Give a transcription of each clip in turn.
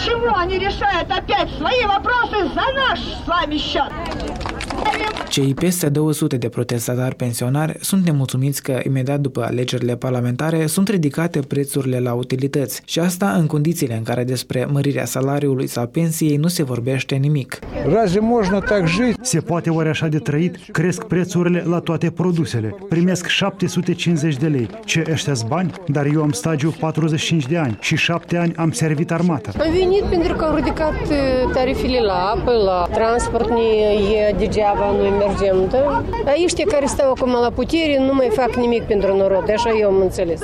Почему они решают опять свои вопросы за наш с вами счет? Cei peste 200 de protestatari pensionari sunt nemulțumiți că imediat după alegerile parlamentare sunt ridicate prețurile la utilități și asta în condițiile în care despre mărirea salariului sau pensiei nu se vorbește nimic. Se poate oare așa de trăit? Cresc prețurile la toate produsele. Primesc 750 de lei. Ce, ăștia-s bani? Dar eu am stagiu 45 de ani și 7 ani am servit armata. Am venit pentru că au ridicat tarifele la apă, la transport, e degeaba noi mergem. Da? Aici care stau acum la putere nu mai fac nimic pentru norod, așa eu am înțeles.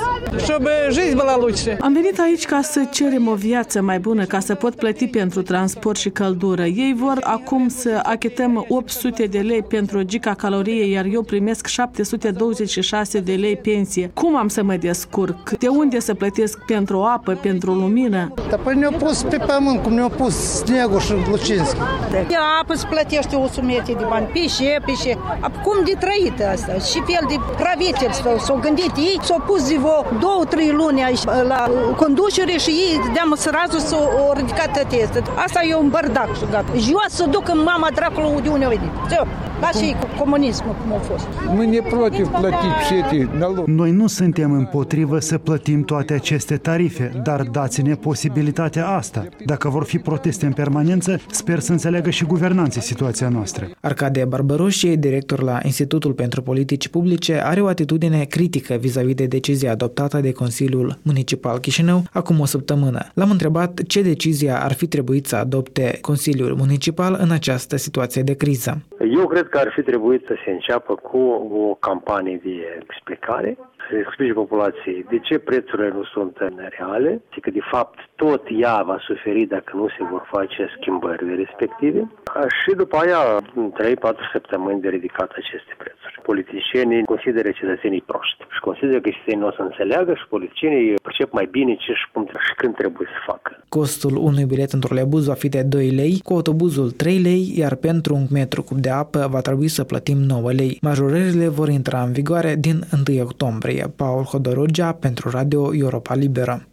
Am venit aici ca să cerem o viață mai bună, ca să pot plăti pentru transport și căldură. Ei vor acum să achităm 800 de lei pentru gigacalorie, iar eu primesc 726 de lei pensie. Cum am să mă descurc? De unde să plătesc pentru apă, pentru lumină? Dar păi ne-au pus pe pământ, cum ne-au pus Snegul și Lucinski. De apă se plătește 100 de bani, pișe. Cum de trăit asta? Și fel de praviteri s-au gândit ei, s-au pus de vreo 2-3 luni aici la conducere și ei deamă sărazul s-au ridicat tăteste. Asta e un bărdac și gata. Jos să ducă mama dracului de unde a venit. Lasă-i cu comunismul cum a fost. Noi nu suntem împotrivă să plătim toate aceste tarife, dar dați-ne posibilitatea asta. Dacă vor fi proteste în permanență, sper să înțeleagă și guvernanții situația noastră. Arcade Barbaroșie, director la Institutul pentru Politici Publice, are o atitudine critică vis-a-vis de decizia adoptată de Consiliul Municipal Chișinău acum o săptămână. L-am întrebat ce decizie ar fi trebuit să adopte Consiliul Municipal în această situație de criză. Eu cred că ar fi trebuit să se înceapă cu o campanie de explicare, să explice populației de ce prețurile nu sunt reale și că de fapt tot ea va suferi dacă nu se vor face schimbările respective și după aia 3-4 săptămâni de ridicat aceste prețuri. Politicienii consideră cetățenii proști și consideră că cetățenii nu o să înțeleagă și politicienii percep mai bine ce și cum și când trebuie să facă. Costul unui bilet în trolebuz va fi de 2 lei, cu autobuzul 3 lei, iar pentru un metru cub de apă va trebui să plătim 9 lei. Majorările vor intra în vigoare din 1 octombrie. Paul Hodorogea pentru Radio Europa Liberă.